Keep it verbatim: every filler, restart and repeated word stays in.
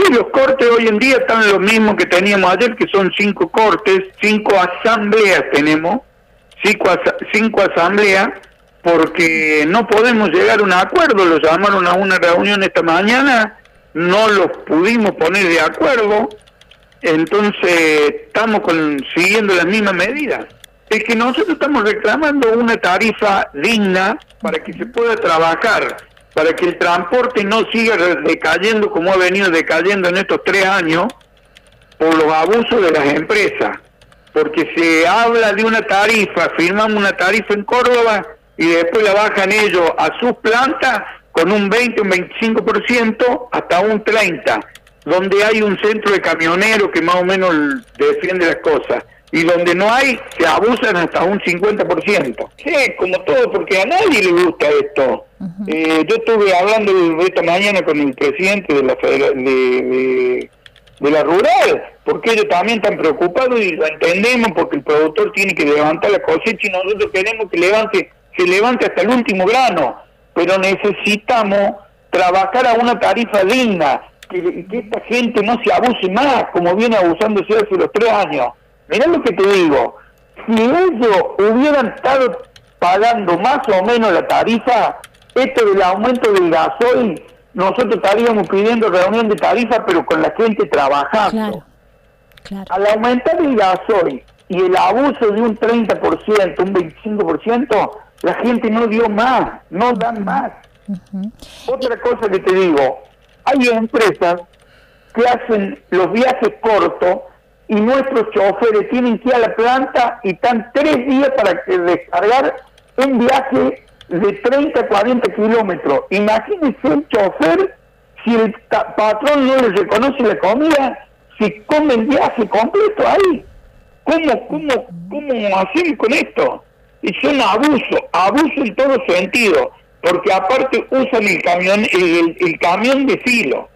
los cortes hoy en día están los mismos que teníamos ayer, que son cinco cortes, cinco asambleas tenemos, cinco, asa cinco asambleas, porque no podemos llegar a un acuerdo. Los llamaron a una reunión esta mañana, no los pudimos poner de acuerdo, entonces estamos con, siguiendo las mismas medidas. Es que nosotros estamos reclamando una tarifa digna para que se pueda trabajar, para que el transporte no siga decayendo como ha venido decayendo en estos tres años por los abusos de las empresas. Porque se habla de una tarifa, firmamos una tarifa en Córdoba y después la bajan ellos a sus plantas con un veinte, un veinticinco por ciento hasta un treinta por ciento, donde hay un centro de camioneros que más o menos defiende las cosas. Y donde no hay, se abusan hasta un cincuenta por ciento. Sí, como todo, porque a nadie le gusta esto. Uh-huh. eh, yo estuve hablando esta mañana con el presidente de la federa de, de, de la rural, porque ellos también están preocupados y lo entendemos, porque el productor tiene que levantar la cosecha y nosotros queremos que levante, se levante hasta el último grano, pero necesitamos trabajar a una tarifa digna, que, que esta gente no se abuse más, como viene abusándose hace los tres años. Mirá lo que te digo, si ellos hubieran estado pagando más o menos la tarifa, esto del aumento del gasoil, nosotros estaríamos pidiendo reunión de tarifa, pero con la gente trabajando. Claro, claro. Al aumentar el gasoil y el abuso de un treinta por ciento, un veinticinco por ciento, la gente no dio más, no dan más. Uh-huh. Otra cosa que te digo, hay empresas que hacen los viajes cortos, y nuestros choferes tienen que ir a la planta y están tres días para que descargar un viaje de treinta a cuarenta kilómetros. Imagínense el chofer, si el patrón no le reconoce la comida, si come el viaje completo ahí. ¿Cómo, cómo, cómo hacemos con esto? Y son abuso, abuso en todo sentido, porque aparte usan el camión, el, el camión de filo.